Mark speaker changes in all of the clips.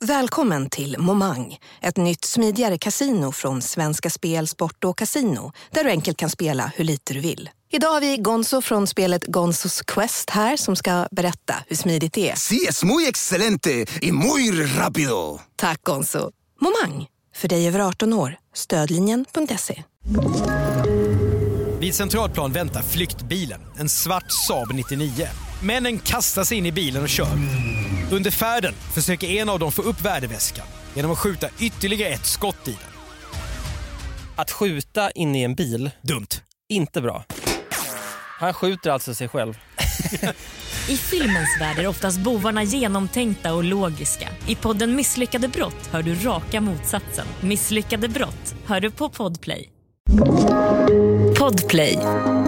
Speaker 1: Välkommen till Momang, ett nytt smidigare casino från Svenska Spel, Sport och Casino, där du enkelt kan spela hur lite du vill. Idag har vi Gonzo från spelet Gonzos Quest här som ska berätta hur smidigt det är.
Speaker 2: Sí, es muy excelente y muy rápido.
Speaker 1: Tack Gonzo. Momang, för dig över 18 år. Stödlinjen.se.
Speaker 3: Vid Centralplan väntar flyktbilen, en svart Saab 99. Männen kastar sig in i bilen och kör. Under färden försöker en av dem få upp värdeväskan genom att skjuta ytterligare ett skott i den.
Speaker 4: Att skjuta in i en bil,
Speaker 3: Dumt.
Speaker 4: inte bra. Han skjuter alltså sig själv.
Speaker 5: I filmens värld är oftast bovarna genomtänkta och logiska. I podden Misslyckade brott hör du raka motsatsen. Misslyckade brott hör du på Podplay. Podplay.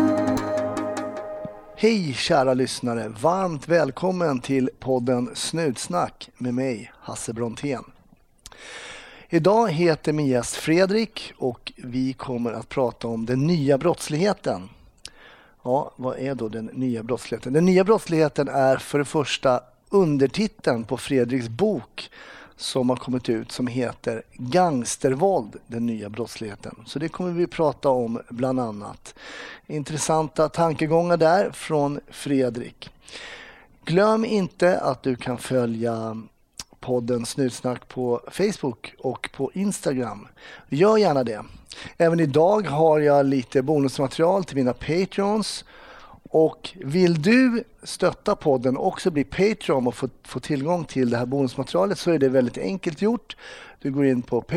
Speaker 6: Hej kära lyssnare, varmt välkommen till podden Snutsnack med mig, Hasse Brontén. Idag heter min gäst Fredrik och vi kommer att prata om den nya brottsligheten. Ja, vad är då den nya brottsligheten? Den nya brottsligheten är för det första undertiteln på Fredriks bok som har kommit ut som heter Gangstervåld, den nya brottsligheten. Så det kommer vi prata om bland annat. Intressanta tankegångar där från Fredrik. Glöm inte att du kan följa podden Snutsnack på Facebook och på Instagram. Gör gärna det. Även idag har jag lite bonusmaterial till mina Patreons. Och vill du stötta podden och också bli Patreon och få tillgång till det här bonusmaterialet så är det väldigt enkelt gjort. Du går in på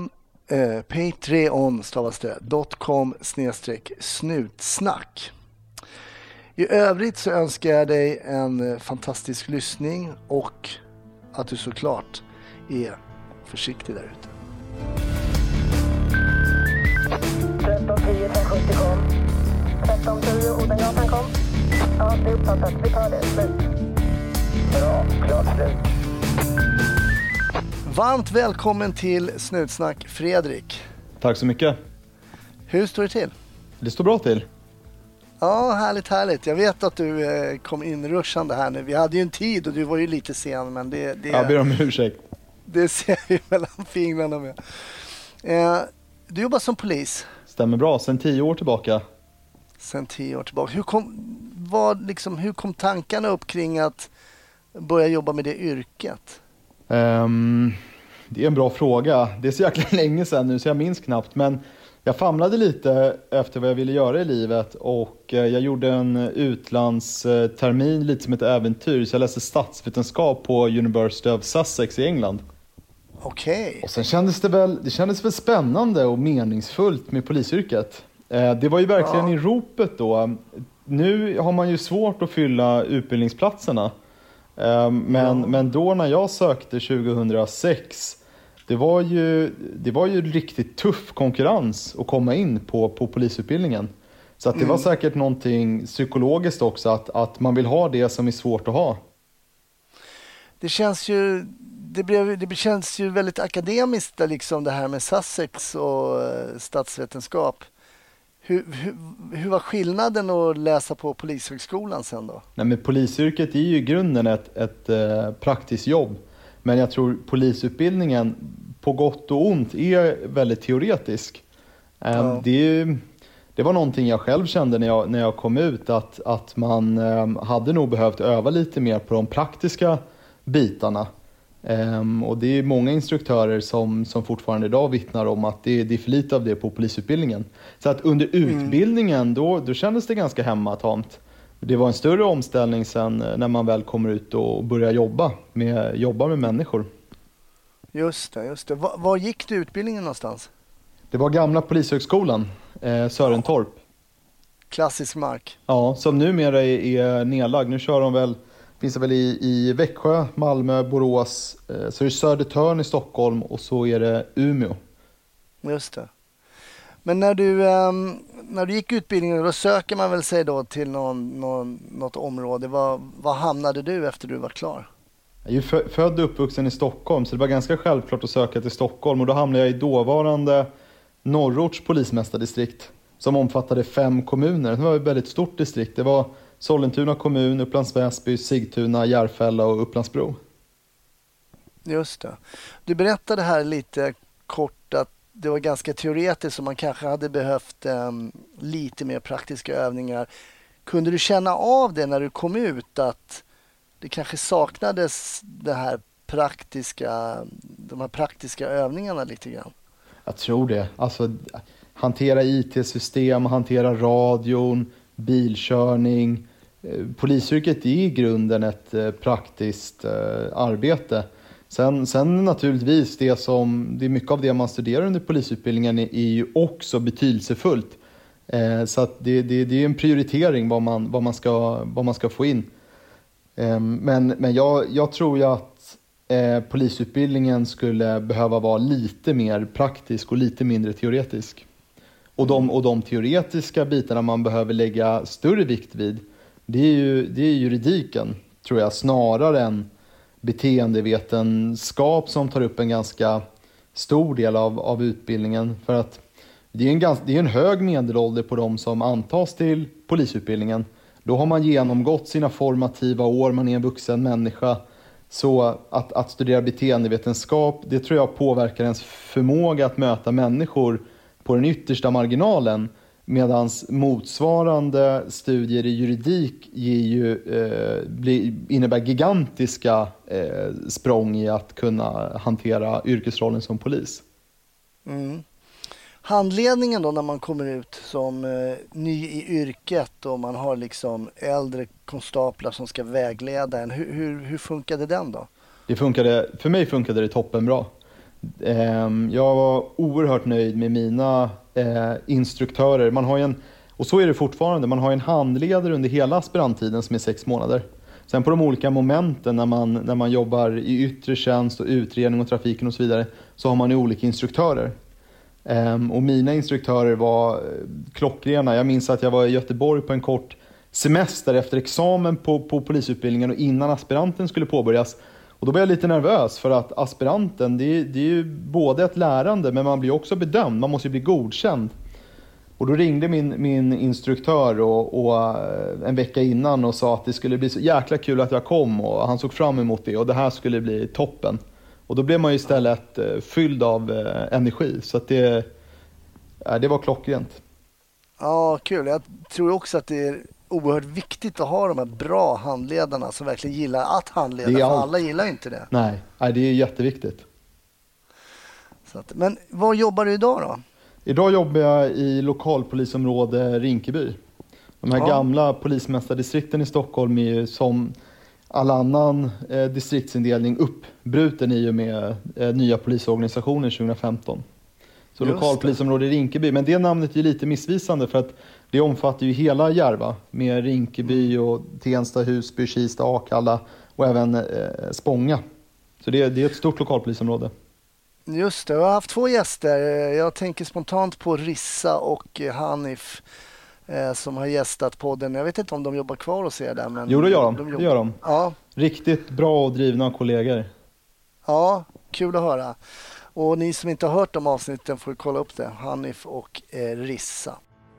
Speaker 6: patreon.com/snutsnack. I övrigt så önskar jag dig en fantastisk lyssning och att du såklart är försiktig där ute.
Speaker 7: 1310 1070 kom. 1310 Odengatan kom. Ja, det är uppfattat. Vi tar det. Slut. Bra, klart slut.
Speaker 6: Varmt välkommen till Snutsnack, Fredrik.
Speaker 8: Tack så mycket.
Speaker 6: Hur står det till?
Speaker 8: Det står bra till.
Speaker 6: Ja, härligt. Jag vet att du kom in rushande här nu. Vi hade ju en tid och du var ju lite sen, men det
Speaker 8: Jag ber om ursäkt.
Speaker 6: Det ser vi mellan fingrarna med. Du jobbar som polis.
Speaker 8: Stämmer bra, sedan 10 år tillbaka.
Speaker 6: Sen 10 år tillbaka. Hur kom tankarna upp kring att börja jobba med det yrket?
Speaker 8: Det är en bra fråga. Det är så jäkla länge sedan nu så jag minns knappt. Men jag famlade lite efter vad jag ville göra i livet. Och jag gjorde en utlandstermin lite som ett äventyr. Så jag läste statsvetenskap på University of Sussex i England.
Speaker 6: Okej.
Speaker 8: Och sen kändes det kändes väl spännande och meningsfullt med polisyrket. Det var ju verkligen i ropet då. Nu har man ju svårt att fylla utbildningsplatserna. Men då när jag sökte 2006, det var ju riktigt tuff konkurrens att komma in på polisutbildningen. Så att det var säkert någonting psykologiskt också, att man vill ha det som är svårt att ha.
Speaker 6: Det känns ju väldigt akademiskt liksom, det här med Sussex och statsvetenskap. Hur var skillnaden att läsa på polishögskolan sen då? Nej, men
Speaker 8: polisyrket är ju i grunden ett praktiskt jobb. Men jag tror polisutbildningen på gott och ont är väldigt teoretisk. Det var någonting jag själv kände när jag kom ut. Att man hade nog behövt öva lite mer på de praktiska bitarna. Och det är många instruktörer som fortfarande idag vittnar om att det är för lite av det på polisutbildningen. Så att under utbildningen då kändes det ganska hemmatamt. Det var en större omställning sen när man väl kommer ut och börjar jobba med människor.
Speaker 6: Just det. Var gick du utbildningen någonstans?
Speaker 8: Det var gamla polishögskolan, Sörentorp.
Speaker 6: Klassisk mark.
Speaker 8: Ja, som numera är nedlagd. Nu kör de väl... Finns det väl i Växjö, Malmö, Borås, så är det Södertörn i Stockholm och så är det Umeå.
Speaker 6: Just det. Men när du gick utbildningen då söker man väl sig då till något område. Vad hamnade du efter du var klar?
Speaker 8: Jag är ju född och uppvuxen i Stockholm så det var ganska självklart att söka till Stockholm. Och då hamnade jag i dåvarande Norrorts polismästardistrikt som omfattade 5 kommuner. Det var ett väldigt stort distrikt. Det var Sollentuna kommun, Upplands Väsby, Sigtuna, Järfälla och Upplandsbro.
Speaker 6: Just det. Du berättade här lite kort att det var ganska teoretiskt så man kanske hade behövt lite mer praktiska övningar. Kunde du känna av det när du kom ut att det kanske saknades de här praktiska övningarna lite grann?
Speaker 8: Jag tror det. Alltså, hantera IT-system, hantera radion, bilkörning. Polisyrket är i grunden ett praktiskt arbete. Sen naturligtvis det är mycket av det man studerar under polisutbildningen är ju också betydelsefullt. Så att det är en prioritering vad man ska få in. Men jag tror ju att polisutbildningen skulle behöva vara lite mer praktisk och lite mindre teoretisk. Och de teoretiska bitarna man behöver lägga större vikt vid, det är juridiken, tror jag, snarare än beteendevetenskap som tar upp en ganska stor del av utbildningen. För att det är en hög medelålder på de som antas till polisutbildningen. Då har man genomgått sina formativa år, man är en vuxen människa. Så att studera beteendevetenskap, det tror jag påverkar ens förmåga att möta människor på den yttersta marginalen. Medan motsvarande studier i juridik innebär gigantiska språng i att kunna hantera yrkesrollen som polis.
Speaker 6: Mm. Handledningen då när man kommer ut som ny i yrket och man har liksom äldre konstaplar som ska vägleda en. Hur funkade den då?
Speaker 8: För mig funkade det toppenbra. Jag var oerhört nöjd med mina instruktörer. Och så är det fortfarande, man har en handledare under hela aspiranttiden som är 6 månader. Sen på de olika momenten när man jobbar i yttre tjänst och utredning och trafiken och så vidare, så har man ju olika instruktörer. Och mina instruktörer var klockrena. Jag minns att jag var i Göteborg på en kort semester efter examen på polisutbildningen och innan aspiranten skulle påbörjas. Och då var jag lite nervös för att aspiranten, det är ju både ett lärande men man blir också bedömd. Man måste ju bli godkänd. Och då ringde min instruktör och en vecka innan och sa att det skulle bli så jäkla kul att jag kom och han såg fram emot det och det här skulle bli toppen. Och då blev man ju istället fylld av energi. Så att det var klockrent. Ja,
Speaker 6: kul. Jag tror också att det är oerhört viktigt att ha de här bra handledarna som verkligen gillar att handleda. För alla gillar inte det.
Speaker 8: Nej, det är jätteviktigt.
Speaker 6: Men vad jobbar du idag då?
Speaker 8: Idag jobbar jag i lokalpolisområde Rinkeby. De här gamla polismästardistrikten i Stockholm är ju som all annan distriktsindelning uppbruten i och med nya polisorganisationen 2015. Så lokalpolisområde Rinkeby, men det namnet är ju lite missvisande för att det omfattar ju hela Järva med Rinkeby och Tensta, Husby, Kista, Akalla och även Spånga. Så det är ett stort lokalpolisområde.
Speaker 6: Just det, jag har haft 2 gäster. Jag tänker spontant på Rissa och Hanif som har gästat podden. Jag vet inte om de jobbar kvar hos er där. Men
Speaker 8: jo, det gör de.
Speaker 6: Ja.
Speaker 8: Riktigt bra och drivna kollegor.
Speaker 6: Ja, kul att höra. Och ni som inte har hört de avsnitten får kolla upp det. Hanif och Rissa.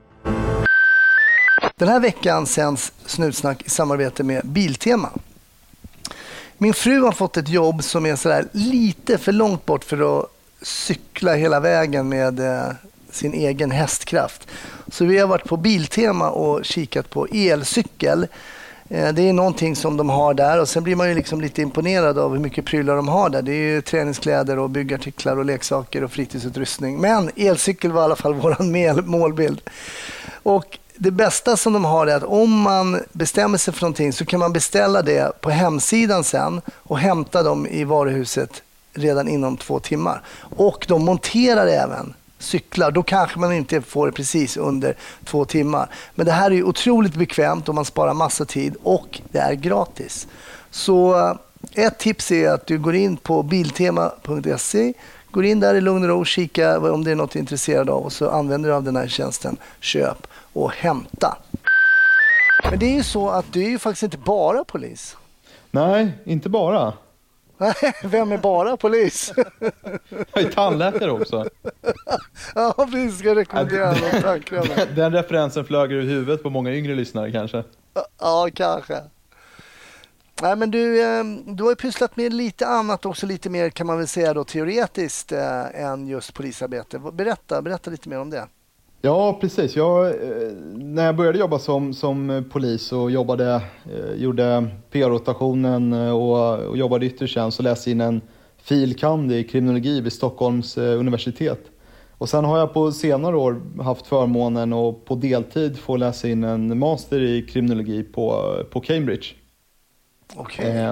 Speaker 6: Den här veckan sänds Snutsnack i samarbete med Biltema. Min fru har fått ett jobb som är sådär lite för långt bort för att cykla hela vägen med sin egen hästkraft. Så vi har varit på Biltema och kikat på elcykel. Det är någonting som de har där och sen blir man ju liksom lite imponerad av hur mycket prylar de har där. Det är ju träningskläder och byggartiklar och leksaker och fritidsutrustning. Men elcykel var i alla fall vår målbild. Och det bästa som de har är att om man bestämmer sig för någonting så kan man beställa det på hemsidan sen och hämta dem i varuhuset redan inom 2 timmar. Och de monterar även cyklar. Då kanske man inte får det precis under 2 timmar. Men det här är ju otroligt bekvämt och man sparar massa tid och det är gratis. Så ett tips är att du går in på biltema.se, går in där i lugn och ro och kika om det är något du är intresserad av och så använder du av den här tjänsten köp och hämta. Men det är ju så att du är ju faktiskt inte bara polis.
Speaker 8: Nej, inte bara.
Speaker 6: Vem är bara polis?
Speaker 8: Jag är tandläkare också.
Speaker 6: Ja, vi ska rekommendera
Speaker 8: den referensen flög ur huvudet på många yngre lyssnare kanske.
Speaker 6: Ja, kanske. Nej, men du har ju pysslat med lite annat också, lite mer kan man väl säga då teoretiskt än just polisarbete. Berätta lite mer om det.
Speaker 8: Ja, precis. När jag började jobba som polis och gjorde PR-rotationen och jobbade i yttre tjänst, så läste in en fil.kand. I kriminologi vid Stockholms universitet. Och sen har jag på senare år haft förmånen och på deltid få läsa in en master i kriminologi på Cambridge.
Speaker 6: Okay.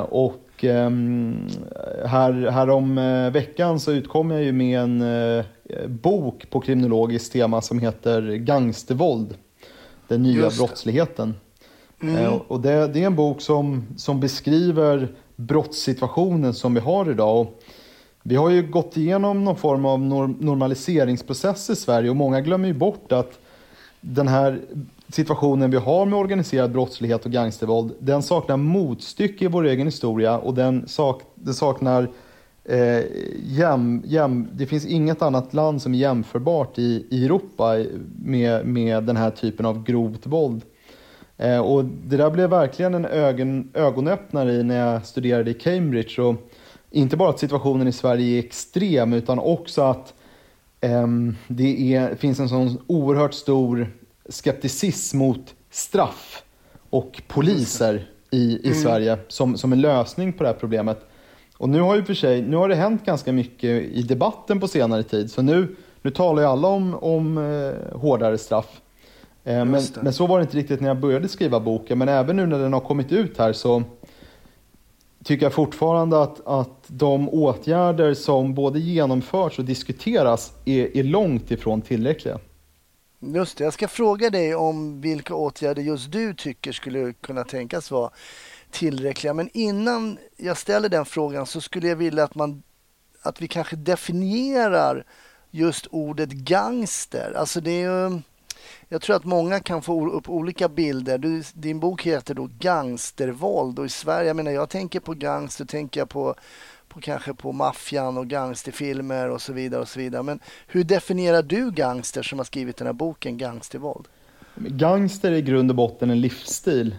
Speaker 8: Här om veckan så utkom jag ju med en bok på kriminologiskt tema som heter Gangstervåld, den nya brottsligheten. Och det är en bok som beskriver brottssituationen som vi har idag. Och vi har ju gått igenom någon form av normaliseringsprocess i Sverige, och många glömmer ju bort att den här situationen vi har med organiserad brottslighet och gangstervåld, den saknar motstycke i vår egen historia, och den saknar det finns inget annat land som är jämförbart i Europa med den här typen av grovt våld. Och det där blev verkligen en ögonöppnare när jag studerade i Cambridge. Och inte bara att situationen i Sverige är extrem, utan också att finns en sån oerhört stor skepticism mot straff och poliser i Sverige som en lösning på det här problemet. Och nu har det hänt ganska mycket i debatten på senare tid. Så nu talar ju alla om hårdare straff. Men så var det inte riktigt när jag började skriva boken. Men även nu när den har kommit ut här så tycker jag fortfarande att de åtgärder som både genomförs och diskuteras är långt ifrån tillräckliga.
Speaker 6: Just det, jag ska fråga dig om vilka åtgärder just du tycker skulle kunna tänkas vara tillräckliga. Men innan jag ställer den frågan så skulle jag vilja att vi kanske definierar just ordet gangster. Alltså det är ju, jag tror att många kan få upp olika bilder. Din bok heter då Gangstervåld, och i Sverige, jag tänker på gangster, tänker jag på kanske på maffian och gangsterfilmer och så vidare och så vidare. Men hur definierar du gangster som har skrivit den här boken Gangstervåld?
Speaker 8: Gangster är i grund och botten en livsstil.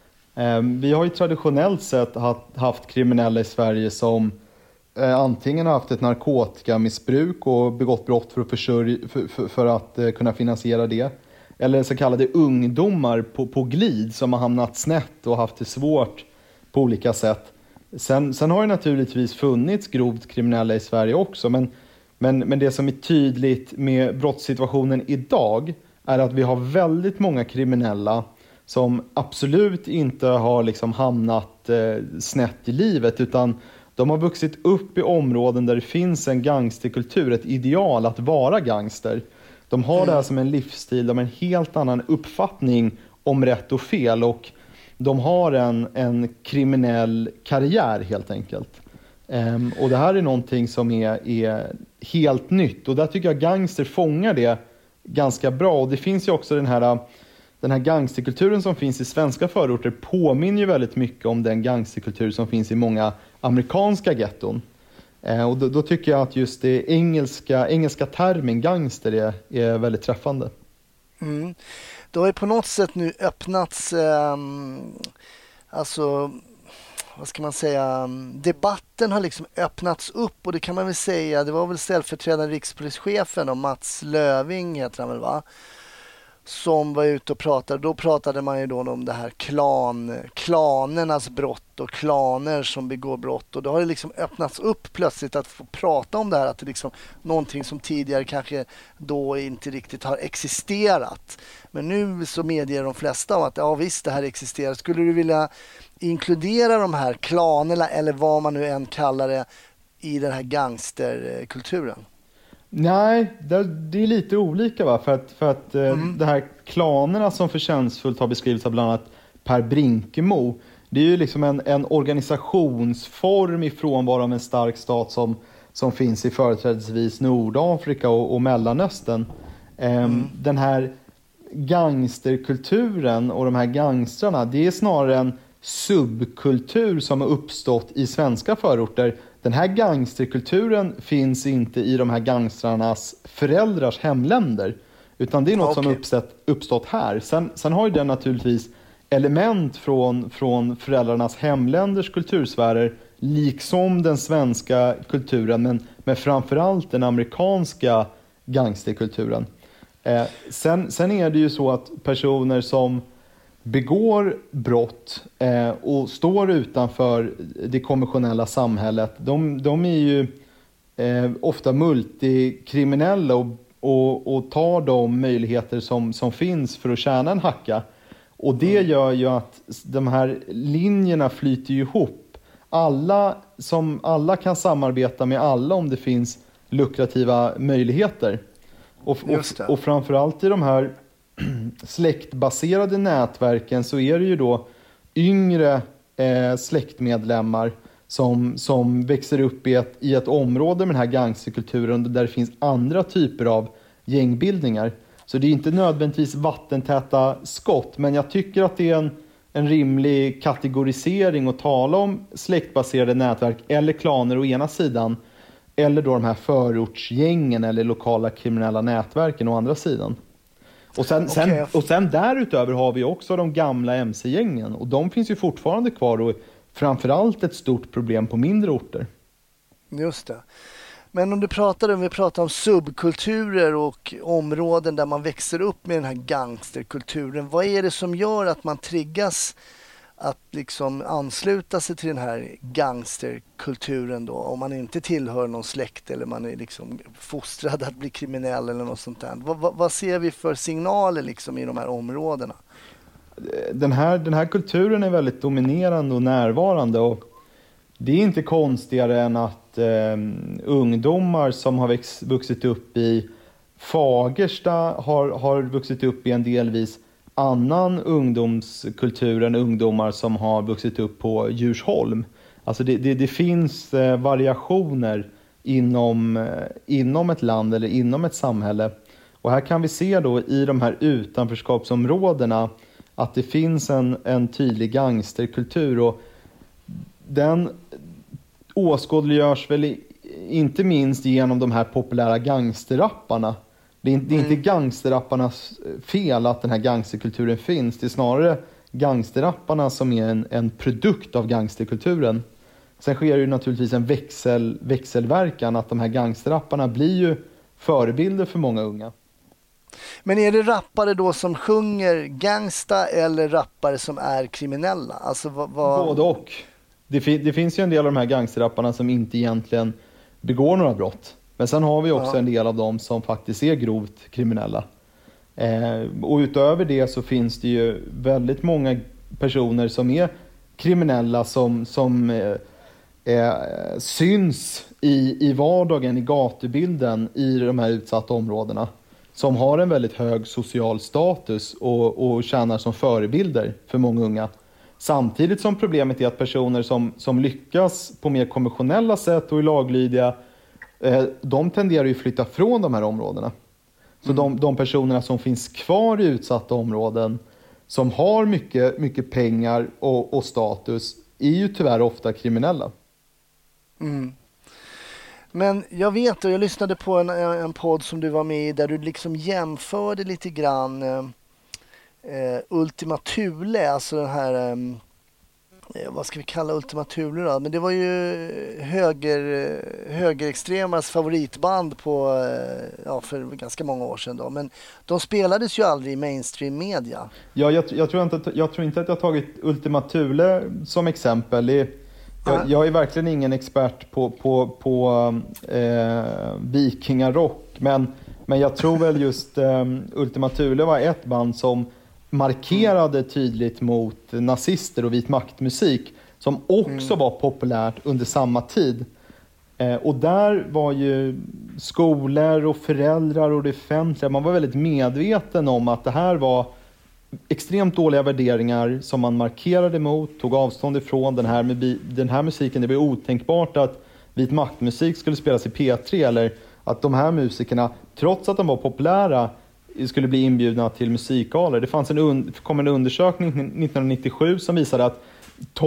Speaker 8: Vi har ju traditionellt sett haft kriminella i Sverige som antingen har haft ett narkotikamissbruk och begått brott för att kunna finansiera det. Eller så kallade ungdomar på glid som har hamnat snett och haft det svårt på olika sätt. Sen har det naturligtvis funnits grovt kriminella i Sverige också. Men det som är tydligt med brottssituationen idag är att vi har väldigt många kriminella som absolut inte har liksom hamnat snett i livet, utan de har vuxit upp i områden där det finns en gangsterkultur, ett ideal att vara gangster. De har det här som en livsstil, de har en helt annan uppfattning om rätt och fel, och de har en kriminell karriär helt enkelt. Och det här är någonting som är helt nytt, och där tycker jag gangster fångar det ganska bra. Och det finns ju också den här gangsterkulturen som finns i svenska förorter påminner ju väldigt mycket om den gangsterkultur som finns i många amerikanska getton. Och då tycker jag att just det engelska termen gangster är väldigt träffande.
Speaker 6: Mm. Det har ju på något sätt nu öppnats, vad ska man säga, debatten har liksom öppnats upp, och det kan man väl säga, det var väl ställföreträdande rikspolischefen och Mats Löving heter han väl, va? Som var ute och pratade. Då pratade man ju då om det här klanernas brott och klaner som begår brott, och då har det liksom öppnats upp plötsligt att få prata om det här, att det liksom någonting som tidigare kanske då inte riktigt har existerat. Men nu så medger de flesta om att ja visst, det här existerar. Skulle du vilja inkludera de här klanerna, eller vad man nu än kallar det, i den här gangsterkulturen?
Speaker 8: Nej, det är lite olika, va? För att det här klanerna som förtjänstfullt har beskrivits av bland annat Per Brinkemo, det är ju liksom en organisationsform i frånvaro av en stark stat som finns i företrädesvis Nordafrika och Mellanöstern. Den här gangsterkulturen och de här gangstrarna, det är snarare en subkultur som har uppstått i svenska förorter. Den här gangsterkulturen finns inte i de här gangstrarnas föräldrars hemländer, utan det är något som uppstått här. Sen har ju den naturligtvis element från föräldrarnas hemländers kultursfärer, liksom den svenska kulturen, men framförallt den amerikanska gangsterkulturen. Sen är det ju så att personer som begår brott och står utanför det konventionella samhället, de är ju ofta multikriminella och tar de möjligheter som finns för att tjäna en hacka. Och det gör ju att de här linjerna flyter ihop. Alla kan samarbeta med alla om det finns lukrativa möjligheter. Och framförallt i de här släktbaserade nätverken så är det ju då yngre släktmedlemmar som växer upp i ett område med den här gangsterkulturen där det finns andra typer av gängbildningar. Så det är inte nödvändigtvis vattentäta skott, men jag tycker att det är en rimlig kategorisering att tala om släktbaserade nätverk eller klaner å ena sidan, eller då de här förortsgängen eller lokala kriminella nätverken å andra sidan. Och sen därutöver har vi också de gamla MC-gängen, och de finns ju fortfarande kvar och framförallt ett stort problem på mindre orter.
Speaker 6: Just det. Men om vi pratar om subkulturer och områden där man växer upp med den här gangsterkulturen, vad är det som gör att man triggas att liksom ansluta sig till den här gangsterkulturen då, om man inte tillhör någon släkt eller man är liksom fostrad att bli kriminell eller något sånt där? Vad ser vi för signaler liksom i de här områdena?
Speaker 8: Den här kulturen är väldigt dominerande och närvarande, och det är inte konstigare än att ungdomar som har vuxit upp i Fagersta har vuxit upp i en delvis annan ungdomskultur än ungdomar som har vuxit upp på Djursholm. Alltså det finns variationer inom ett land eller inom ett samhälle. Och här kan vi se då i de här utanförskapsområdena att det finns en tydlig gangsterkultur, och den åskådliggörs väl inte minst genom de här populära gangsterrapparna. Det är inte gangsterrapparnas fel att den här gangsterkulturen finns. Det är snarare gangsterrapparna som är en produkt av gangsterkulturen. Sen sker ju naturligtvis en växelverkan, att de här gangsterrapparna blir ju förebilder för många unga.
Speaker 6: Men är det rappare då som sjunger gangsta eller rappare som är kriminella? Alltså
Speaker 8: Både och. Det finns ju en del av de här gangsterrapparna som inte egentligen begår några brott. Men sen har vi också en del av dem som faktiskt är grovt kriminella. Och utöver det så finns det ju väldigt många personer som är kriminella som syns i vardagen, i gatubilden i de här utsatta områdena. Som har en väldigt hög social status och tjänar som förebilder för många unga. Samtidigt som problemet är att personer som lyckas på mer konventionella sätt och är laglydiga, de tenderar ju att flytta från de här områdena. Så de personerna som finns kvar i utsatta områden, som har mycket pengar och status, är ju tyvärr ofta kriminella. Mm.
Speaker 6: Men jag vet, och jag lyssnade på en podd som du var med i där du liksom jämförde lite grann Ultima Thule, alltså den här vad ska vi kalla Ultima Thule då? Men det var ju högerextremas favoritband för ganska många år sedan då. Men de spelades ju aldrig i mainstream media.
Speaker 8: Ja, jag tror inte att jag har tagit Ultima Thule som exempel. Jag är verkligen ingen expert på vikingarock, men jag tror väl just Ultima Thule var ett band som markerade tydligt mot nazister och vit maktmusik, som också var populärt under samma tid. Och där var ju skolor och föräldrar och det offentliga, man var väldigt medveten om att det här var extremt dåliga värderingar som man markerade mot, tog avstånd ifrån. Den här musiken, det var otänkbart att vit maktmusik skulle spelas i P3, eller att de här musikerna, trots att de var populära, skulle bli inbjudna till musikgaler. Det kom en undersökning 1997 som visade att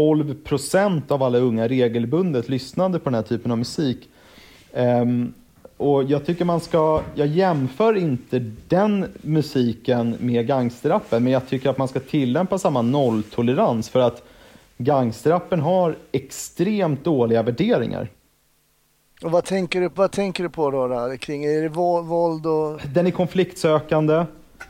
Speaker 8: 12% av alla unga regelbundet lyssnade på den här typen av musik. Och jag tycker jag jämför inte den musiken med gangsterrappen, men jag tycker att man ska tillämpa samma nolltolerans för att gangsterrappen har extremt dåliga värderingar. Och
Speaker 6: vad tänker du på då kring? Är det våld och...
Speaker 8: Den är konfliktsökande.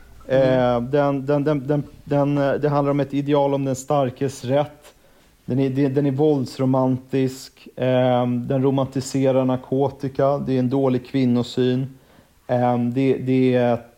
Speaker 8: Det handlar om ett ideal om den starkes rätt. Den är våldsromantisk. Den romantiserar narkotika. Det är en dålig kvinnosyn. Det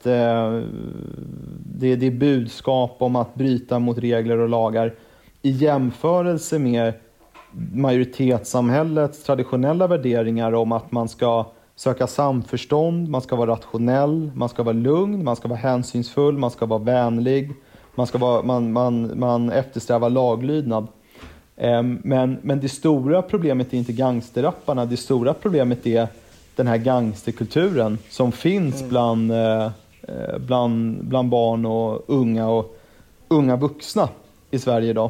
Speaker 8: är budskap om att bryta mot regler och lagar. I jämförelse med majoritetssamhällets traditionella värderingar om att man ska söka samförstånd, man ska vara rationell, man ska vara lugn, man ska vara hänsynsfull, man ska vara vänlig, man eftersträvar laglydnad. Men det stora problemet är inte gangsterrapparna, det stora problemet är den här gangsterkulturen som finns bland barn och unga vuxna i Sverige idag.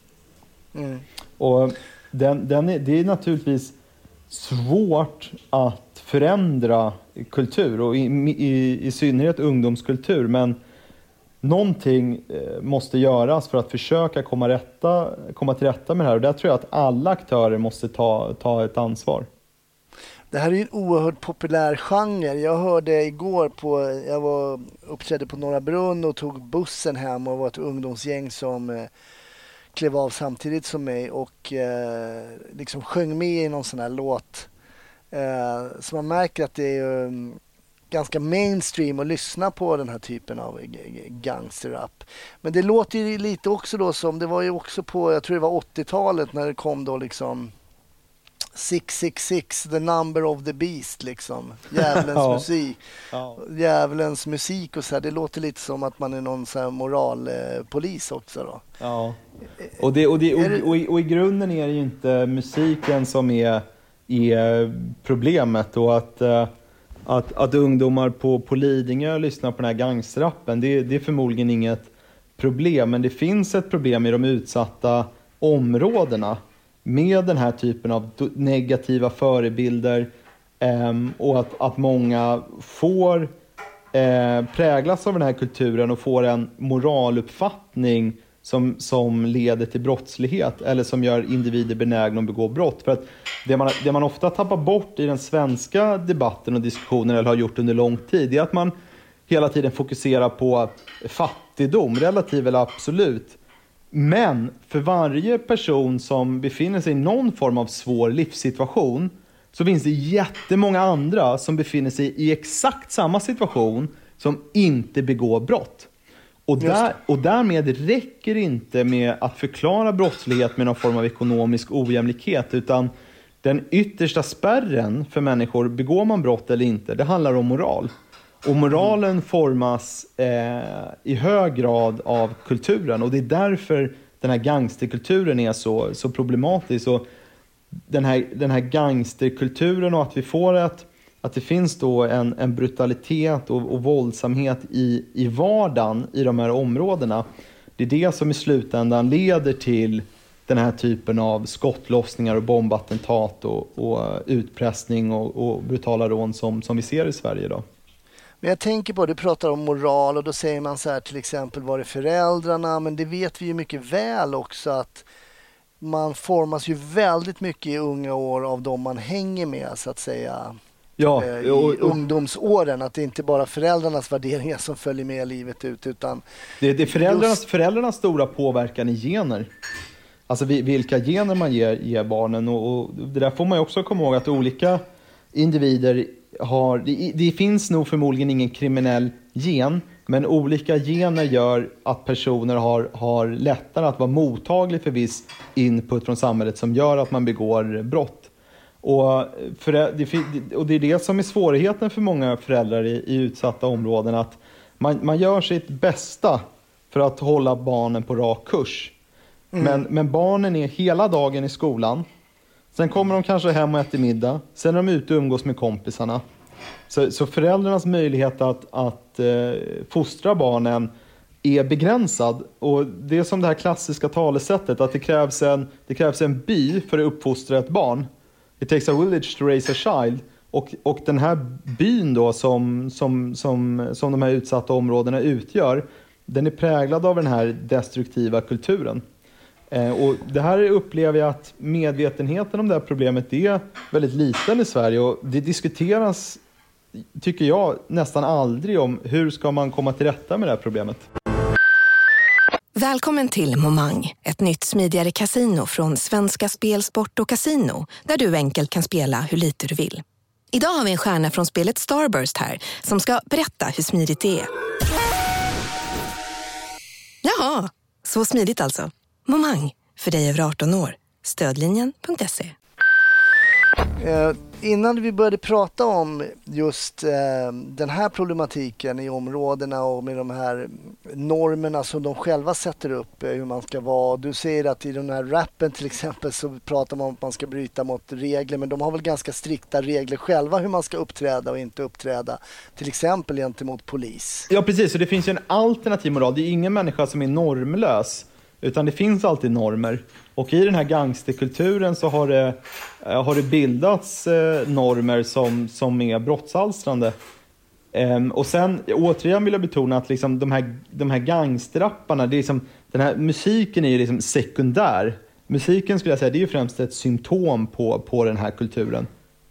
Speaker 8: Och det är naturligtvis svårt att förändra kultur och i synnerhet ungdomskultur, men någonting måste göras för att försöka komma till rätta med det här, och där tror jag att alla aktörer måste ta ett ansvar.
Speaker 6: Det här är ju en oerhört populär genre. Jag hörde igår jag var uppträdde på Norra Brunn och tog bussen hem och var ett ungdomsgäng som klev av samtidigt som mig och liksom sjöng med i någon sån här låt. Så man märker att det är ganska mainstream att lyssna på den här typen av gangsterrap. Men det låter ju lite också då som, det var ju också på, jag tror det var 80-talet när det kom då liksom 666, the number of the beast liksom. Djävulens musik. Djävulens musik och så här. Det låter lite som att man är någon så här moralpolis också då.
Speaker 8: Ja. Och i grunden är det ju inte musiken som är problemet, och att ungdomar på Lidingö lyssnar på den här gangsterrappen, det är förmodligen inget problem, men det finns ett problem i de utsatta områdena med den här typen av negativa förebilder, och att många får präglas av den här kulturen och får en moraluppfattning som leder till brottslighet eller som gör individer benägna att begå brott. För att det man ofta tappar bort i den svenska debatten och diskussionen, eller har gjort under lång tid, är att man hela tiden fokuserar på fattigdom, relativ eller absolut. Men för varje person som befinner sig i någon form av svår livssituation så finns det jättemånga andra som befinner sig i exakt samma situation som inte begår brott. Och därmed räcker det inte med att förklara brottslighet med någon form av ekonomisk ojämlikhet, utan den yttersta spärren för människor, begår man brott eller inte, det handlar om moral. Och moralen formas i hög grad av kulturen, och det är därför den här gangsterkulturen är så problematisk. Och den här gangsterkulturen, och att vi får att det finns då en brutalitet och våldsamhet i vardagen i de här områdena. Det är det som i slutändan leder till den här typen av skottlossningar och bombattentat och utpressning och brutala rån som vi ser i Sverige idag.
Speaker 6: Men jag tänker på, du pratar om moral och då säger man så här, till exempel var det föräldrarna, men det vet vi ju mycket väl också att man formas ju väldigt mycket i unga år av de man hänger med, så att säga.
Speaker 8: Ja,
Speaker 6: i ungdomsåren, att det inte bara föräldrarnas värderingar som följer med livet ut, utan
Speaker 8: det är föräldrarnas stora påverkan i gener. Alltså vilka gener man ger barnen, och det där får man ju också komma ihåg, att olika individer har, det finns nog förmodligen ingen kriminell gen, men olika gener gör att personer har lättare att vara mottaglig för viss input från samhället som gör att man begår brott. Och det är det som är svårigheten för många föräldrar i utsatta områden, att man gör sitt bästa för att hålla barnen på rak kurs. Men barnen är hela dagen i skolan. Sen kommer de kanske hem och äter middag. Sen är de ute och umgås med kompisarna. Så föräldrarnas möjlighet att fostra barnen är begränsad. Och det är som det här klassiska talesättet, att det krävs en by för att uppfostra ett barn. It takes a village to raise a child. Och den här byn då som de här utsatta områdena utgör, den är präglad av den här destruktiva kulturen. Och det här upplever jag att medvetenheten om det här problemet är väldigt liten i Sverige, och det diskuteras, tycker jag, nästan aldrig om hur ska man komma till rätta med det här problemet.
Speaker 1: Välkommen till Momang, ett nytt smidigare kasino från Svenska Spel, Sport och Casino, där du enkelt kan spela hur lite du vill. Idag har vi en stjärna från spelet Starburst här som ska berätta hur smidigt det är. Jaha, så smidigt alltså. Momang, för dig över 18 år. Stödlinjen.se.
Speaker 6: Innan vi började prata om just den här problematiken i områdena och med de här normerna som de själva sätter upp, hur man ska vara. Du säger att i den här rappen till exempel så pratar man om att man ska bryta mot regler, men de har väl ganska strikta regler själva hur man ska uppträda och inte uppträda. Till exempel gentemot polis.
Speaker 8: Ja, precis. Så det finns ju en alternativ moral. Det är ingen människa som är normlös, utan det finns alltid normer. Och i den här gangsterkulturen så har det bildats normer som är brottsalstrande. Och sen återigen vill jag betona att liksom de här gangsterrapparna, det är liksom, den här musiken är ju liksom sekundär. Musiken skulle jag säga, det är ju främst ett symptom på den här kulturen.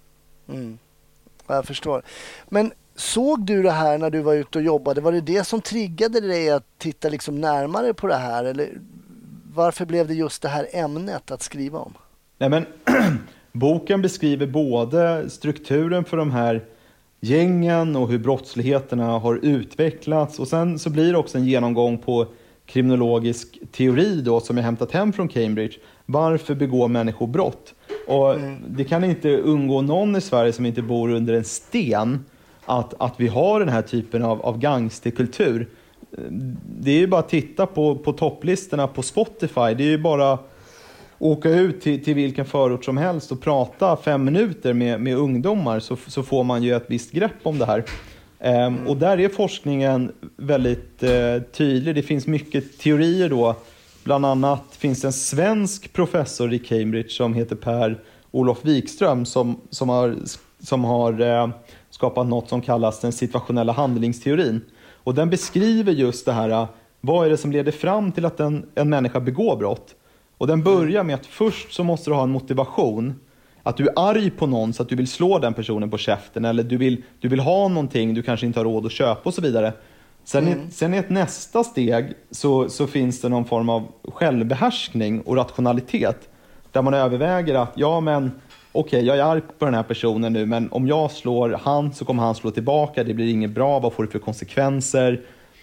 Speaker 6: Jag förstår. Men såg du det här när du var ute och jobbade? Var det som triggade dig att titta liksom närmare på det här? Eller varför blev det just det här ämnet att skriva om?
Speaker 8: Nej, men boken beskriver både strukturen för de här gängen och hur brottsligheterna har utvecklats. Och sen så blir det också en genomgång på kriminologisk teori då, som jag hämtat hem från Cambridge. Varför begår människor brott? Och det kan inte ungå någon i Sverige som inte bor under en sten att vi har den här typen av gangsterkultur. Det är ju bara att titta på topplistorna på Spotify. Det är ju bara åka ut till vilken förort som helst och prata 5 minuter med ungdomar, så får man ju ett visst grepp om det här. Och där är forskningen väldigt tydlig. Det finns mycket teorier då. Bland annat finns det en svensk professor i Cambridge som heter Per-Olof Wikström som har skapat något som kallas den situationella handlingsteorin. Och den beskriver just det här, vad är det som leder fram till att en människa begår brott. Och den börjar med att först så måste du ha en motivation. Att du är arg på någon så att du vill slå den personen på käften. Eller du vill ha någonting du kanske inte har råd att köpa och så vidare. Sen i ett nästa steg så finns det någon form av självbehärskning och rationalitet. Där man överväger att okej, jag är arg på den här personen nu, men om jag slår han så kommer han slå tillbaka. Det blir inget bra, vad får det för konsekvenser?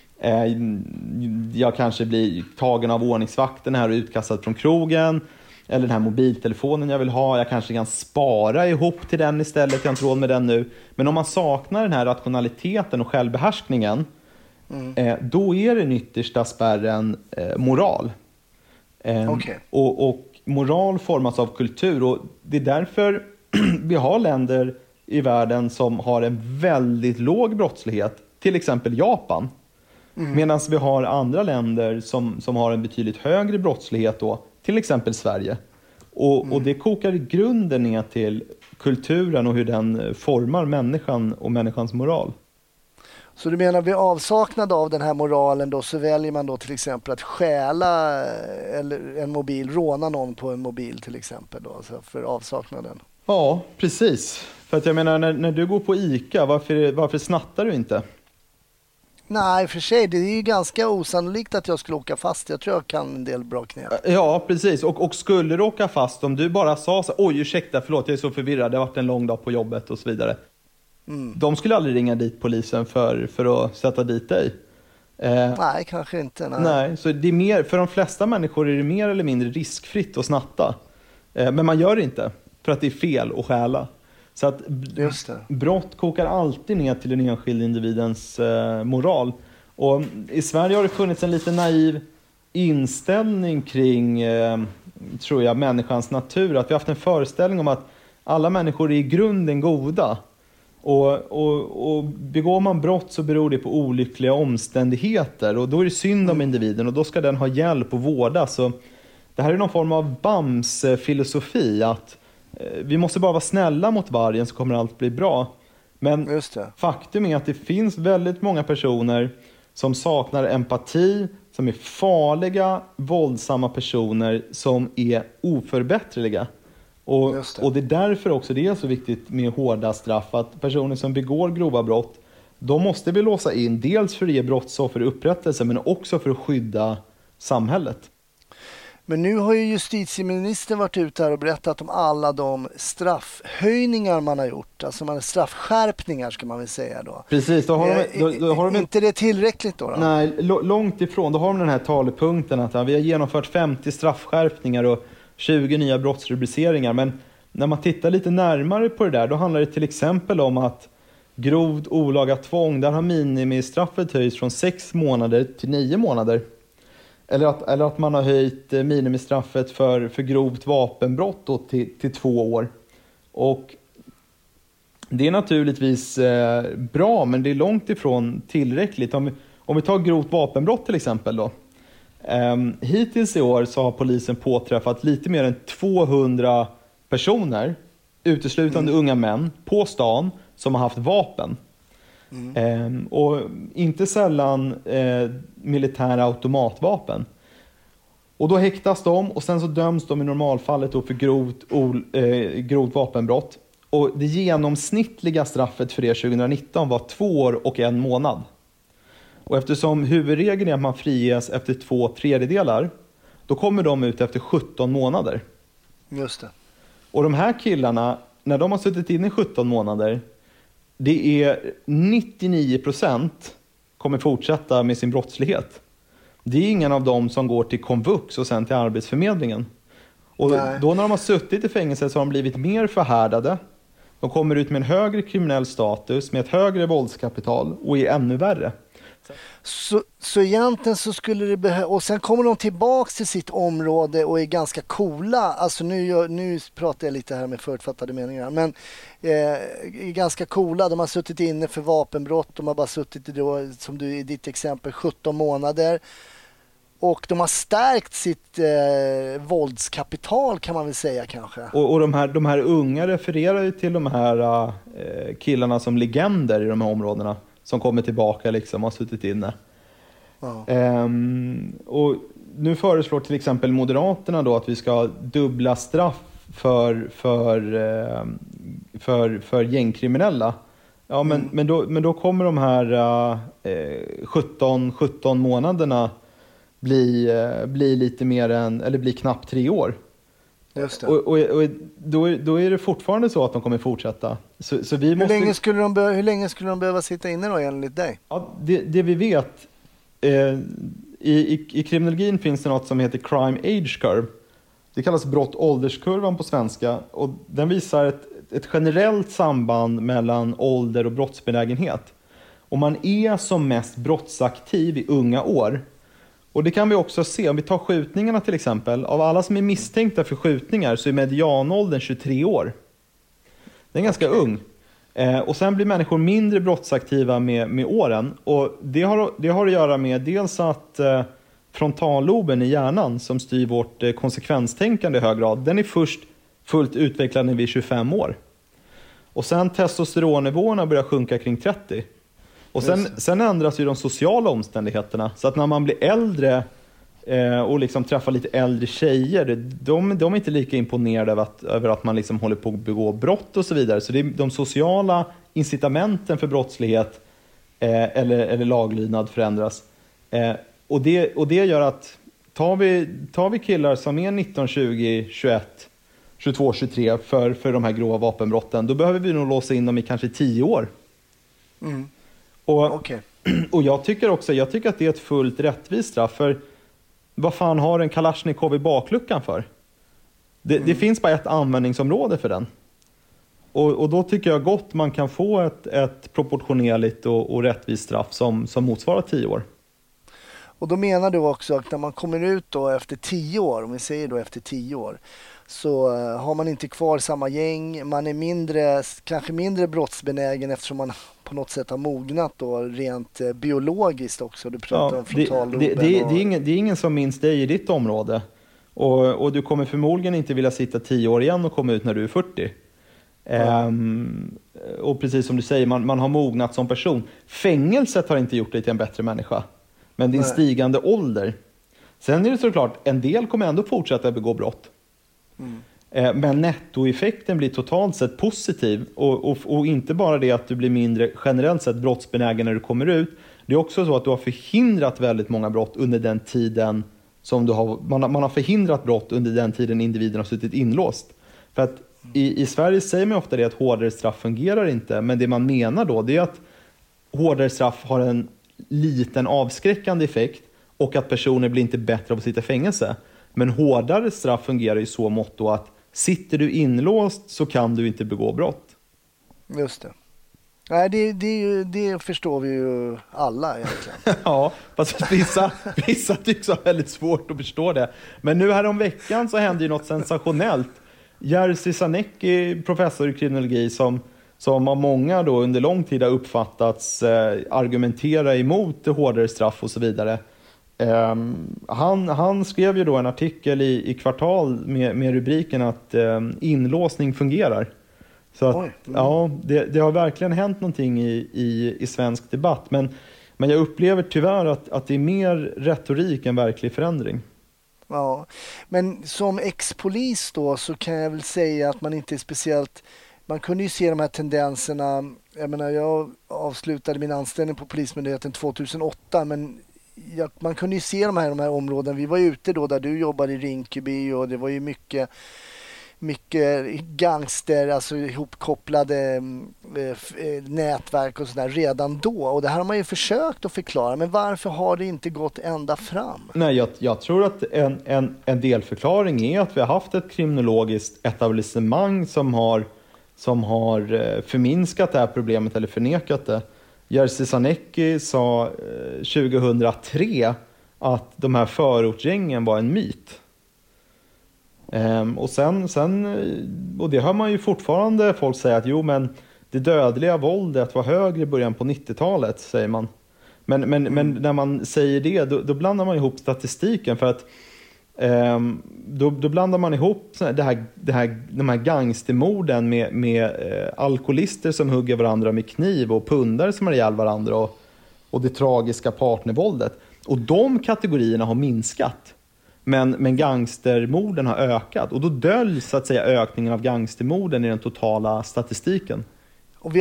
Speaker 8: Jag kanske blir tagen av ordningsvakten här och utkastad från krogen. Eller den här mobiltelefonen jag vill ha. Jag kanske kan spara ihop till den istället. Jag har inte råd med den nu. Men om man saknar den här rationaliteten och självbehärskningen, då är den yttersta spärren moral.
Speaker 6: Okay.
Speaker 8: Och moral formas av kultur. Och det är därför vi har länder i världen som har en väldigt låg brottslighet. Till exempel Japan. Medan vi har andra länder som har en betydligt högre brottslighet då, till exempel Sverige. Och det kokar i grunden ner till kulturen och hur den formar människan och människans moral.
Speaker 6: Så du menar vid avsaknad av den här moralen då, så väljer man då till exempel att stjäla eller en mobil, råna någon på en mobil till exempel då, alltså för avsaknaden?
Speaker 8: Ja, precis. För att jag menar, när du går på ICA, varför snattar du inte?
Speaker 6: Nej, för sig, det är ju ganska osannolikt att jag skulle åka fast. Jag tror jag kan en del bra knep.
Speaker 8: Ja, precis. Och skulle du åka fast, om du bara sa så, oj ursäkta, förlåt, jag är så förvirrad, det har varit en lång dag på jobbet och så vidare. De skulle aldrig ringa dit polisen för att sätta dit dig.
Speaker 6: Nej, kanske inte.
Speaker 8: Nej, så det är mer, för de flesta människor är det mer eller mindre riskfritt att snatta. Men man gör det inte, för att det är fel att stjäla. Så att brott kokar alltid ner till den enskilda individens moral. Och i Sverige har det funnits en lite naiv inställning kring, tror jag, människans natur. Att vi har haft en föreställning om att alla människor är i grunden goda. Och begår man brott så beror det på olyckliga omständigheter. Och då är det synd om individen och då ska den ha hjälp och vårdas. Så det här är någon form av BAMS-filosofi, att vi måste bara vara snälla mot vargen så kommer allt bli bra. Men
Speaker 6: Just det.
Speaker 8: faktum är att det finns väldigt många personer som saknar empati, som är farliga, våldsamma personer som är oförbätterliga. Och det är därför också det är så viktigt med hårda straff, att personer som begår grova brott, de måste vi låsa in, dels för att ge brottsoffer upprättelse men också för att skydda samhället.
Speaker 6: Men nu har ju justitieministern varit ute här och berättat om alla de straffhöjningar man har gjort. Alltså man har straffskärpningar ska man väl säga då.
Speaker 8: Precis, då har de
Speaker 6: inte det tillräckligt då?
Speaker 8: Nej, långt ifrån. Då har de den här talepunkten att vi har genomfört 50 straffskärpningar och 20 nya brottsrubriceringar. Men när man tittar lite närmare på det där, då handlar det till exempel om att grovt olaga tvång, där har minimistraffet höjts från 6 månader till 9 månader. Eller att man har höjt minimistraffet för grovt vapenbrott då till 2 år. Och det är naturligtvis bra, men det är långt ifrån tillräckligt. Om vi tar grovt vapenbrott till exempel då. Hittills i år så har polisen påträffat lite mer än 200 personer, uteslutande unga män, på stan som har haft vapen. Och inte sällan militära automatvapen. Och då häktas de och sen så döms de i normalfallet då för grovt vapenbrott. Och det genomsnittliga straffet för det 2019 var 2 år och 1 månad. Och eftersom huvudregeln är att man friges efter 2/3, då kommer de ut efter 17 månader.
Speaker 6: Just det.
Speaker 8: Och de här killarna, när de har suttit in i 17 månader, det är 99% kommer fortsätta med sin brottslighet. Det är ingen av dem som går till komvux och sen till Arbetsförmedlingen. Och då när de har suttit i fängelse så har de blivit mer förhärdade. De kommer ut med en högre kriminell status, med ett högre våldskapital och är ännu värre.
Speaker 6: Så egentligen så skulle det och sen kommer de tillbaks till sitt område och är ganska coola. Alltså nu pratar jag lite här med förutfattade meningar, men är ganska coola. De har suttit inne för vapenbrott, de har bara suttit då, som du i ditt exempel, 17 månader. Och de har stärkt sitt våldskapital kan man väl säga kanske. Och
Speaker 8: de här unga refererar ju till de här killarna som legender i de här områdena. Som kommer tillbaka liksom, har suttit inne. Ja. Och nu föreslår till exempel Moderaterna då att vi ska dubbla straff för gängkriminella. Ja, men då kommer de här 17 månaderna bli lite mer än, eller bli knappt 3 år.
Speaker 6: Just det.
Speaker 8: Och då är det fortfarande så att de kommer fortsätta. Så vi måste...
Speaker 6: Hur länge skulle de behöva sitta inne då enligt dig?
Speaker 8: Ja, det vi vet, i kriminologin finns det något som heter crime age curve. Det kallas brott-ålderskurvan på svenska. Och den visar ett generellt samband mellan ålder och brottsbenägenhet. Och man är som mest brottsaktiv i unga år. Och det kan vi också se, om vi tar skjutningarna till exempel. Av alla som är misstänkta för skjutningar så är medianåldern 23 år. Det är ganska ung. Och sen blir människor mindre brottsaktiva med åren. Och det har att göra med dels att frontalloben i hjärnan som styr vårt konsekvenstänkande i hög grad, den är först fullt utvecklad när vi är 25 år. Och sen testosteronnivåerna börjar sjunka kring 30. Och sen ändras ju de sociala omständigheterna. Så att när man blir äldre och liksom träffar lite äldre tjejer, de är inte lika imponerade över att man liksom håller på att begå brott och så vidare. Så det är de sociala incitamenten för brottslighet eller laglydnad förändras. Och det gör att tar vi killar som är 19, 20, 21, 22, 23 för de här grova vapenbrotten, då behöver vi nog låsa in dem i kanske 10 år.
Speaker 6: Mm.
Speaker 8: Och jag tycker att det är ett fullt rättvist straff. För vad fan har en Kalashnikov i bakluckan för? Det finns bara ett användningsområde för den. Och då tycker jag gott man kan få ett proportionerligt och rättvist straff som motsvarar 10 år.
Speaker 6: Och då menar du också att när man kommer ut då efter 10 år, om vi säger då efter 10 år, så har man inte kvar samma gäng, man är kanske mindre brottsbenägen eftersom man på något sätt har mognat då rent biologiskt också. Du pratar om frontalloben.
Speaker 8: Det är ingen som minns dig i ditt område. Och du kommer förmodligen inte vilja sitta 10 år igen och komma ut när du är 40. Och precis som du säger, man har mognat som person. Fängelset har inte gjort dig till en bättre människa. Men din stigande ålder. Sen är det såklart, en del kommer ändå fortsätta begå brott. Men nettoeffekten blir totalt sett positiv. Och inte bara det att du blir mindre generellt sett brottsbenägen när du kommer ut. Det är också så att du har förhindrat väldigt många brott under den tiden som man har förhindrat brott under den tiden individen har suttit inlåst. För att i Sverige säger man ofta det att hårdare straff fungerar inte. Men det man menar då, det är att hårdare straff har en liten avskräckande effekt och att personer blir inte bättre av att sitta i fängelse. Men hårdare straff fungerar i så mått då att sitter du inlåst så kan du inte begå brott.
Speaker 6: Just det. Nej, det förstår vi ju alla egentligen.
Speaker 8: Ja, fast vissa tycks ha väldigt svårt att förstå det. Men nu här om veckan så hände ju något sensationellt. Jerzy Sarnecki, professor i kriminologi, som av många då under lång tid har uppfattats argumentera emot hårdare straff och så vidare. Han skrev ju då en artikel i Kvartal med rubriken att inlåsning fungerar. Så att, ja, det har verkligen hänt någonting i svensk debatt. Men jag upplever tyvärr att det är mer retorik än verklig förändring.
Speaker 6: Ja, men som ex-polis då så kan jag väl säga att man inte är speciellt... Man kunde ju se de här tendenserna. Jag menar, jag avslutade min anställning på Polismyndigheten 2008, men man kunde ju se de här områdena. Vi var ute då där du jobbade i Rinkeby och det var ju mycket gangster, alltså ihopkopplade nätverk och sådär redan då. Och det här har man ju försökt att förklara, men varför har det inte gått ända fram?
Speaker 8: Nej, jag tror att en delförklaring är att vi har haft ett kriminologiskt etablissemang som har förminskat det här problemet eller förnekat det. Jerzy Sarnecki sa 2003 att de här förortsgängen var en myt. Och sen och det hör man ju fortfarande folk säga att jo, men det dödliga våldet var högre i början på 90-talet, säger man. Men när man säger det, då blandar man ihop statistiken, för att då blandar man ihop de här gangstermorden med alkoholister som hugger varandra med kniv och pundare som har ihjäl varandra och det tragiska partnervåldet. Och de kategorierna har minskat. Men gangstermorden har ökat. Och då döljs så att säga ökningen av gangstermorden i den totala statistiken.
Speaker 6: Och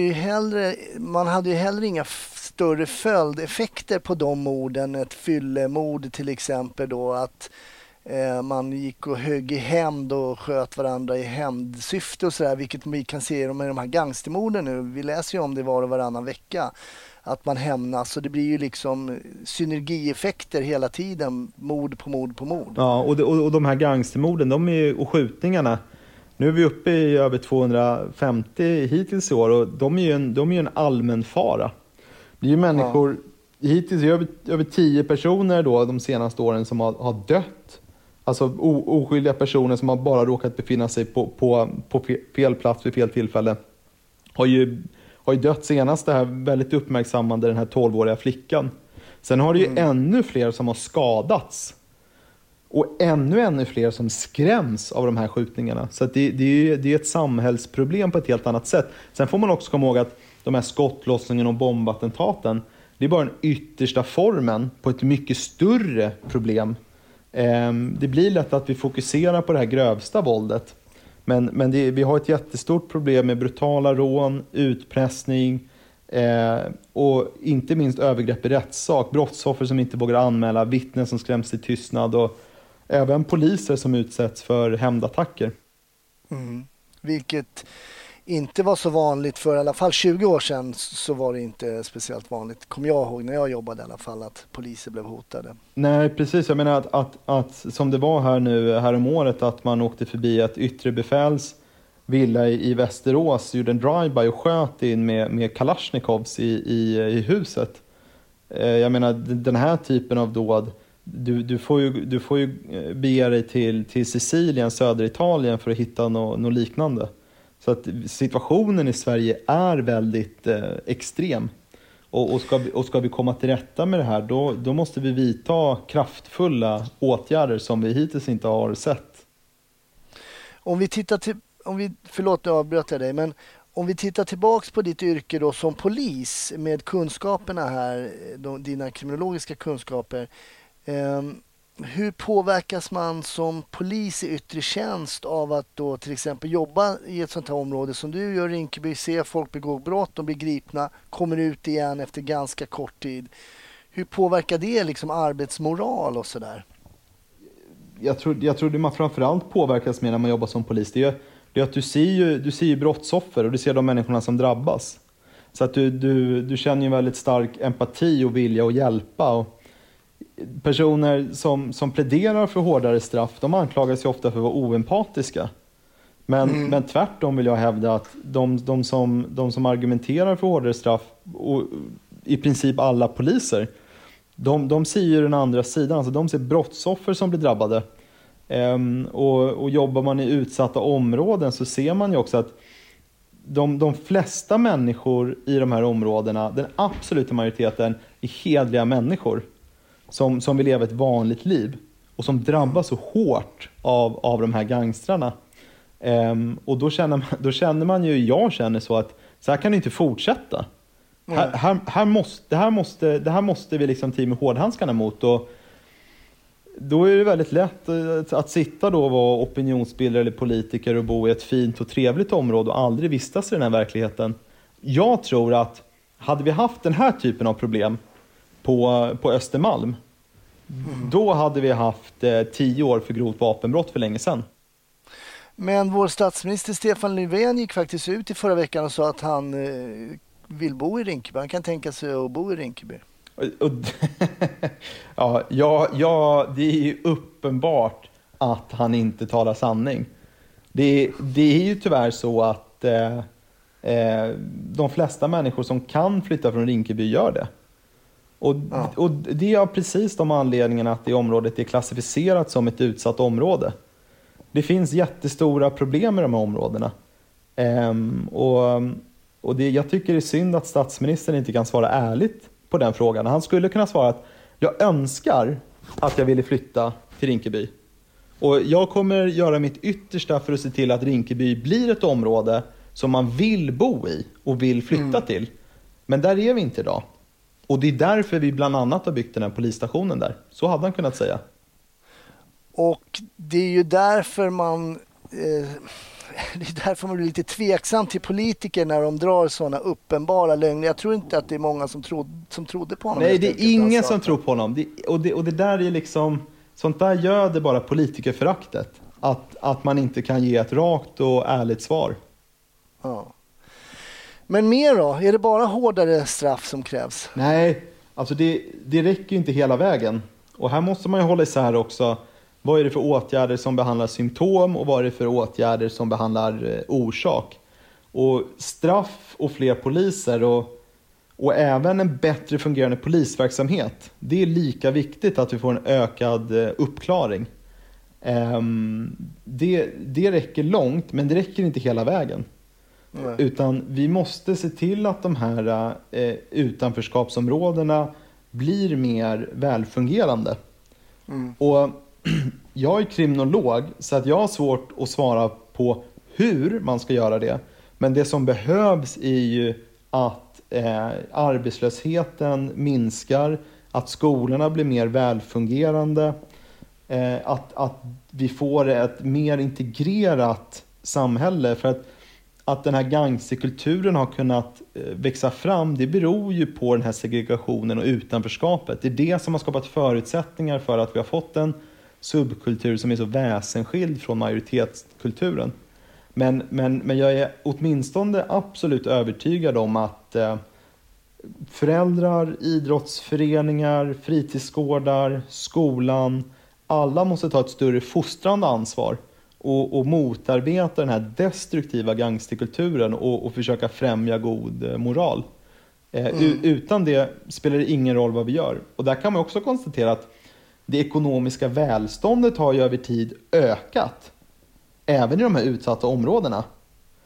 Speaker 6: man hade ju heller inga större följdeffekter på de morden. Ett fyllemord till exempel då, att man gick och högg i hämnd och sköt varandra i hämndsyfte och sådär, vilket vi kan se med de här gangstermorden nu. Vi läser ju om det var och varannan vecka, att man hämnas, så det blir ju liksom synergieffekter hela tiden, mord på mord på mord.
Speaker 8: Ja, och de här gangstermorden, och skjutningarna, nu är vi uppe i över 250 hittills i år, och de är ju en allmän fara. Det är ju människor, hittills är över 10 personer då de senaste åren som har dött. Alltså oskyldiga personer som har bara råkat befinna sig på fel plats vid fel tillfälle. Har ju dött senast, det här väldigt uppmärksammande, den här 12-åriga flickan. Sen har det ju ännu fler som har skadats. Och ännu fler som skräms av de här skjutningarna. Så att det är ett samhällsproblem på ett helt annat sätt. Sen får man också komma ihåg att de här skottlossningen och bombattentaten, det är bara den yttersta formen på ett mycket större problem. Det blir lätt att vi fokuserar på det här grövsta våldet. Men vi har ett jättestort problem med brutala rån, utpressning och inte minst övergrepp i rättssak. Brottsoffer som inte vågar anmäla, vittnen som skräms till tystnad och även poliser som utsätts för hämndattacker.
Speaker 6: Vilket inte var så vanligt för i alla fall 20 år sedan, så var det inte speciellt vanligt. Kommer jag ihåg när jag jobbade i alla fall, att poliser blev hotade.
Speaker 8: Nej, precis. Jag menar att som det var här om året, att man åkte förbi ett yttre befäls villa i Västerås, gjorde en drive-by och sköt in med Kalashnikovs i huset. Jag menar, den här typen av dåd, du får ju bege dig till Sicilien, södra Italien, för att hitta något liknande. Så att situationen i Sverige är väldigt extrem. Och ska vi komma till rätta med det här, då måste vi vidta kraftfulla åtgärder som vi hittills inte har sett.
Speaker 6: Förlåt, nu avbröt jag dig, men om vi tittar tillbaks på ditt yrke då som polis med kunskaperna här, dina kriminologiska kunskaper. Hur påverkas man som polis i yttre tjänst av att då till exempel jobba i ett sånt här område som du gör i Rinkeby, se folk begå brott, de blir gripna, kommer ut igen efter ganska kort tid. Hur påverkar det liksom arbetsmoral och sådär?
Speaker 8: Jag tror det man framförallt påverkas med när man jobbar som polis, det är att du ser ju brottsoffer och du ser de människorna som drabbas. Så att du känner ju väldigt stark empati och vilja att hjälpa. Och personer som pläderar för hårdare straff, de anklagas ju ofta för att vara oempatiska. Men tvärtom vill jag hävda att de som argumenterar för hårdare straff, och i princip alla poliser, de ser ju den andra sidan. Alltså de ser brottsoffer som blir drabbade. Och jobbar man i utsatta områden så ser man ju också att de flesta människor i de här områdena, den absoluta majoriteten, är hedliga människor som vill leva ett vanligt liv och som drabbas så hårt av de här gangstrarna. Och då känner man ju, jag känner så att så här kan det inte fortsätta. Det här måste vi liksom ta med hårdhandskarna mot. Och då är det väldigt lätt att sitta då och vara opinionsbildare eller politiker och bo i ett fint och trevligt område och aldrig vistas i den här verkligheten. Jag tror att hade vi haft den här typen av problem på Östermalm, då hade vi haft 10 år för grovt vapenbrott för länge sedan. Men
Speaker 6: vår statsminister Stefan Löfven gick faktiskt ut i förra veckan och sa att han vill bo i Rinkeby. Han kan tänka sig att bo i Rinkeby. Ja, det är ju uppenbart att han inte talar sanning. Det är ju tyvärr så att de flesta människor som kan flytta från Rinkeby gör det. Och det är precis de anledningarna att det området är klassificerat som ett utsatt område. Det finns jättestora problem med de här områdena. Jag tycker det är synd att statsministern inte kan svara ärligt på den frågan. Han skulle kunna svara att jag önskar att jag ville flytta till Rinkeby. Och jag kommer göra mitt yttersta för att se till att Rinkeby blir ett område som man vill bo i och vill flytta till. Men där är vi inte idag. Och det är därför vi bland annat har byggt den här polisstationen där. Så hade han kunnat säga. Och det är ju därför man blir lite tveksam till politiker när de drar sådana uppenbara lögner. Jag tror inte att det är många som trodde på honom. Nej, det är ingen som tror på honom. Och det där är liksom, sånt där göder bara politikerföraktet. Att man inte kan ge ett rakt och ärligt svar. Ja. Men mer då? Är det bara hårdare straff som krävs? Nej, alltså det räcker inte hela vägen. Och här måste man ju hålla isär också. Vad är det för åtgärder som behandlar symptom och vad är det för åtgärder som behandlar orsak? Och straff och fler poliser och även en bättre fungerande polisverksamhet. Det är lika viktigt att vi får en ökad uppklaring. Det räcker långt, men det räcker inte hela vägen. Nej. Utan vi måste se till att de här utanförskapsområdena blir mer välfungerande. Och jag är kriminolog så att jag har svårt att svara på hur man ska göra det. Men det som behövs är ju att arbetslösheten minskar, att skolorna blir mer välfungerande, att vi får ett mer integrerat samhälle. För att den här gangsterkulturen har kunnat växa fram, det beror ju på den här segregationen och utanförskapet. Det är det som har skapat förutsättningar för att vi har fått en subkultur som är så väsensskild från majoritetskulturen. Men jag är åtminstone absolut övertygad om att föräldrar, idrottsföreningar, fritidsgårdar, skolan, alla måste ta ett större fostrande ansvar och motarbeta den här destruktiva gangsterkulturen och försöka främja god moral. Utan det spelar det ingen roll vad vi gör. Och där kan man också konstatera att det ekonomiska välståndet har ju över tid ökat. Även i de här utsatta områdena.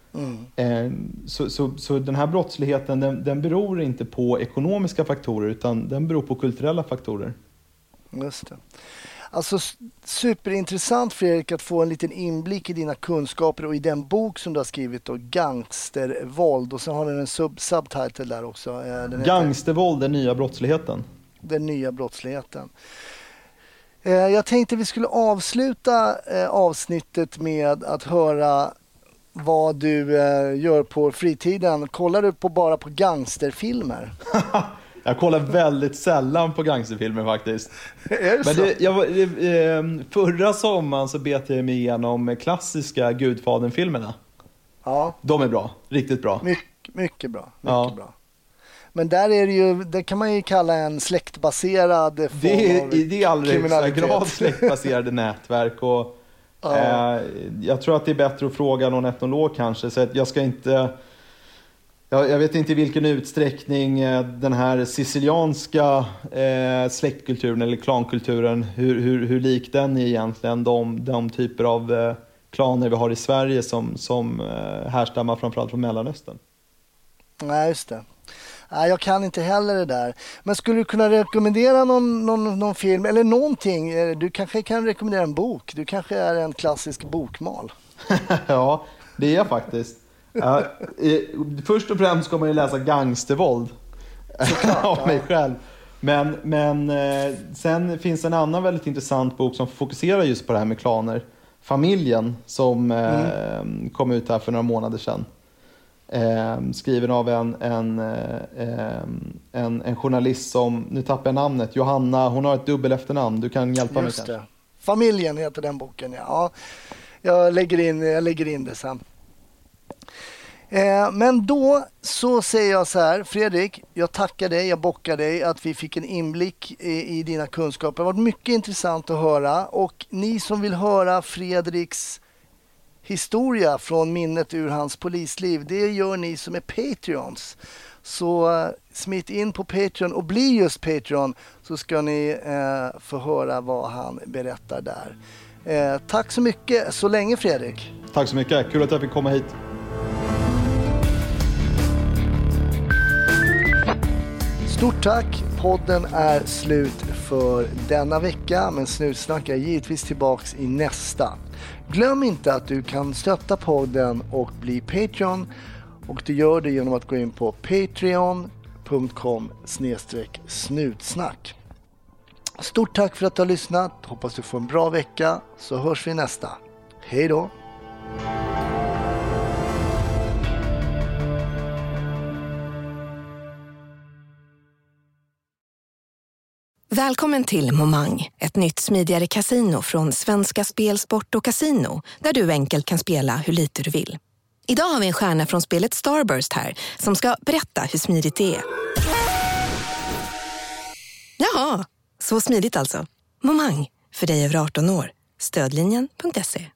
Speaker 8: Så den här brottsligheten den beror inte på ekonomiska faktorer utan den beror på kulturella faktorer.
Speaker 6: Just det. Alltså superintressant, Fredrik, att få en liten inblick i dina kunskaper och i den bok som du har skrivit då, Gangstervåld, och så har den en subtitle där också.
Speaker 8: Gangstervåld, den nya brottsligheten.
Speaker 6: Den nya brottsligheten. Jag tänkte vi skulle avsluta avsnittet med att höra vad du gör på fritiden. Kollar du bara på gangsterfilmer?
Speaker 8: Jag kollar väldigt sällan på gangsterfilmer faktiskt.
Speaker 6: Är det
Speaker 8: men förra sommaren så bet jag mig igenom klassiska Gudfadern-filmerna.
Speaker 6: Ja.
Speaker 8: De är bra, riktigt bra.
Speaker 6: Mycket bra, mycket bra. Men där är det ju, det kan man ju kalla en släktbaserad form av kriminalitet.
Speaker 8: Det är allra högsta grad släktbaserade nätverk och jag tror att det är bättre att fråga någon etnolog kanske, så att jag ska inte... Jag vet inte i vilken utsträckning den här sicilianska släktkulturen eller klankulturen, hur lik den är egentligen de typer av klaner vi har i Sverige som härstammar framförallt från Mellanöstern.
Speaker 6: Nej, just det. Nej, jag kan inte heller det där. Men skulle du kunna rekommendera någon film eller någonting? Du kanske kan rekommendera en bok. Du kanske är en klassisk bokmal.
Speaker 8: Ja, det är jag faktiskt. Först och främst ska man ju läsa Gangstervåld av mig själv. Men sen finns en annan väldigt intressant bok som fokuserar just på det här med klaner. Familjen, som kom ut här för några månader sedan. Skriven av en journalist som, nu tappar jag namnet, Johanna, hon har ett dubbel efternamn. Du kan hjälpa mig kanske.
Speaker 6: Familjen heter den boken, ja. Jag lägger in det sen. Men då så säger jag så här, Fredrik, jag tackar dig, jag bockar dig att vi fick en inblick i dina kunskaper. Det har varit mycket intressant att höra, och ni som vill höra Fredriks historia från minnet ur hans polisliv, det gör ni som är Patreons. Så smit in på Patreon och bli just Patreon, så ska ni få höra vad han berättar där. Tack så mycket så länge, Fredrik.
Speaker 8: Tack så mycket, kul att jag fick komma hit.
Speaker 6: Stort tack, podden är slut för denna vecka, men Snutsnack är givetvis tillbaks i nästa. Glöm inte att du kan stötta podden och bli Patreon, och du gör det genom att gå in på patreon.com/snutsnack. Stort tack för att du har lyssnat, hoppas du får en bra vecka, så hörs vi nästa. Hej då!
Speaker 1: Välkommen till Momang, ett nytt smidigare casino från Svenska Spel, Sport och Casino, där du enkelt kan spela hur lite du vill. Idag har vi en stjärna från spelet Starburst här som ska berätta hur smidigt det är. Jaha, så smidigt alltså. Momang, för dig över 18 år. Stödlinjen.se.